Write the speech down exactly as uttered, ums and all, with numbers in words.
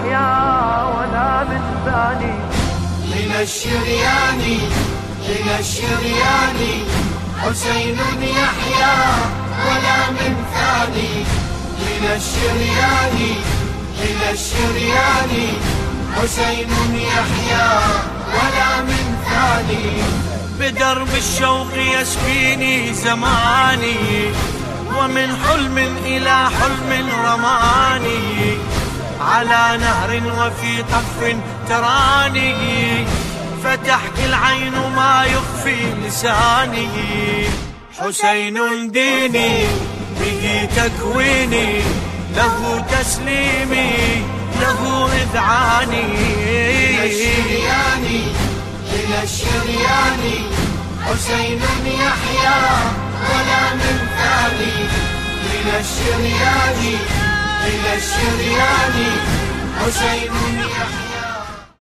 يحيا ولا من ثاني. من الشريان من الشريان حسين يحيا ولا من ثاني. من الشريان من الشريان حسين يحيا ولا من ثاني. بدرب الشوق يسبيني زماني ومن حلم إلى حلم رماني. على نهر وفي طف تراني فتحكي العين ما يخفي لساني. حسين ديني به تكويني له تسليمي له إذعاني. من الشريان من الشريان حسين يحيا ولا من ثاني. من الشريان من الشريان حسين يحيا